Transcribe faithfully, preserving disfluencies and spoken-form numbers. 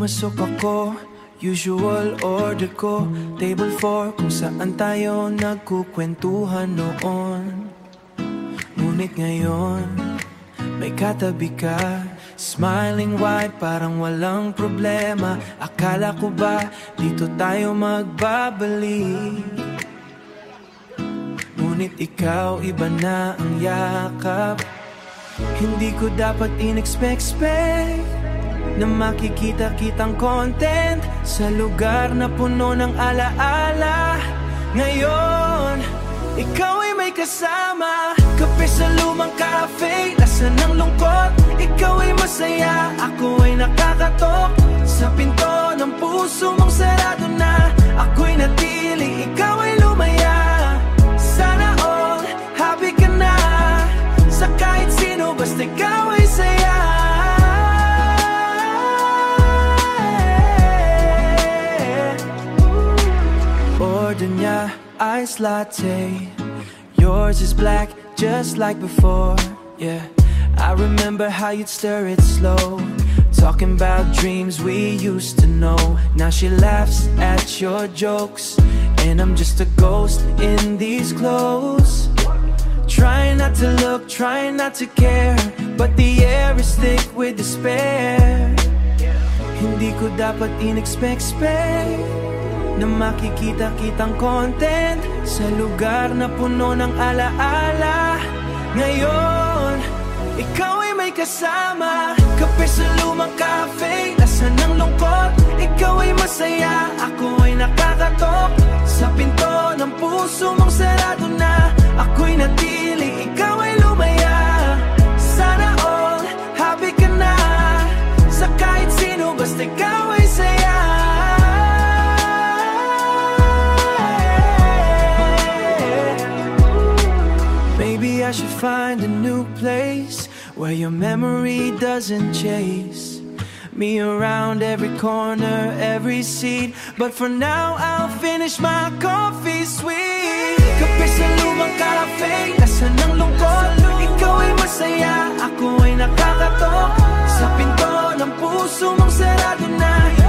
Pumasok ako, usual order ko, table four kung saan tayo nagkukwentuhan noon. Ngunit ngayon, may katabi ka, smiling wide parang walang problema. Akala ko ba dito tayo magbabalik? Ngunit ikaw iba na ang yakap. Hindi ko dapat in-expect na makikita kitang content sa lugar na puno ng alaala. Ngayon, ikaw ay may kasama, kape sa lumang cafe, lasa ng lungkot. Ikaw ay masaya, ako ay nakakatok. Sa pinto ng puso mong sarado na, ako'y natili, ikaw ay lumaya. Sana all, happy ka na sa kahit sino, basta ikaw ay saya. Order niya iced latte, yours is black just like before. Yeah, I remember how you'd stir it slow, talking about dreams we used to know. Now she laughs at your jokes, and I'm just a ghost in these clothes. Trying not to look, trying not to care, but the air is thick with despair. Hindi ko dapat in-expect na makikita kitang content sa lugar na puno ng alaala. Ngayon, ikaw ay may kasama, kape sa lumang cafe, lasa ng lungkot. Ikaw ay masaya, ako ay nakakatok. Sa pinto ng puso mong sarado na, ako'y natili, ikaw ay lumaya. Sana all, happy ka na sa kahit sino, basta ikaw ay saya. Maybe I should find a new place where your memory doesn't chase me around every corner, every seat. But for now, I'll finish my coffee sweet. Kape sa lumang cafe, lasa ng lungkot. Ikaw ay masaya, ako ay nakakatok. Sa pinto ng puso mong sarado na,